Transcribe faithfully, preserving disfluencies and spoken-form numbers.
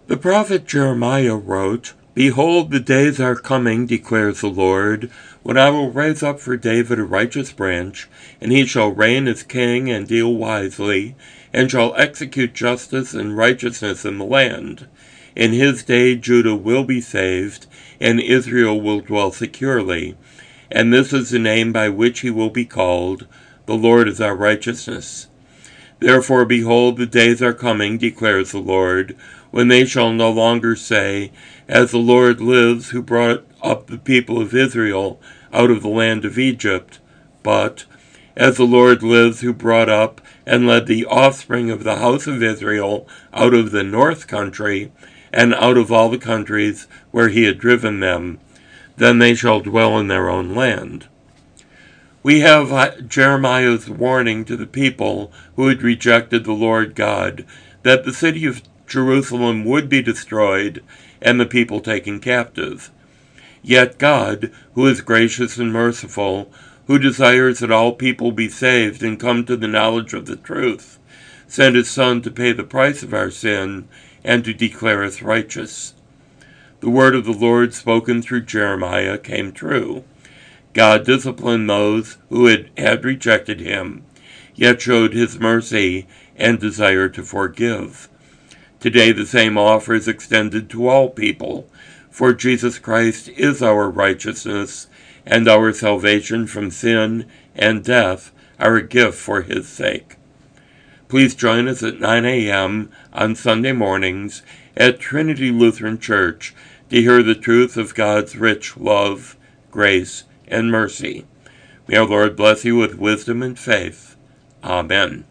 The prophet Jeremiah wrote, "Behold, the days are coming, declares the Lord, when I will raise up for David a righteous branch, and he shall reign as king and deal wisely, and shall execute justice and righteousness in the land. In his day Judah will be saved, and Israel will dwell securely. And this is the name by which he will be called, the Lord is our righteousness. Therefore, behold, the days are coming, declares the Lord, when they shall no longer say, As the Lord lives, who brought up the people of Israel out of the land of Egypt, but, As the Lord lives, who brought up and led the offspring of the house of Israel out of the north country, and out of all the countries where he had driven them. Then they shall dwell in their own land." We have Jeremiah's warning to the people who had rejected the Lord God, that the city of Jerusalem would be destroyed and the people taken captive. Yet God, who is gracious and merciful, who desires that all people be saved and come to the knowledge of the truth, sent his Son to pay the price of our sin and to declare us righteous. The word of the Lord spoken through Jeremiah came true. God disciplined those who had, had rejected him, yet showed his mercy and desire to forgive. Today the same offer is extended to all people, for Jesus Christ is our righteousness, and our salvation from sin and death, our gift for his sake. Please join us at nine a.m. on Sunday mornings at Trinity Lutheran Church to hear the truth of God's rich love, grace, and mercy. May our Lord bless you with wisdom and faith. Amen.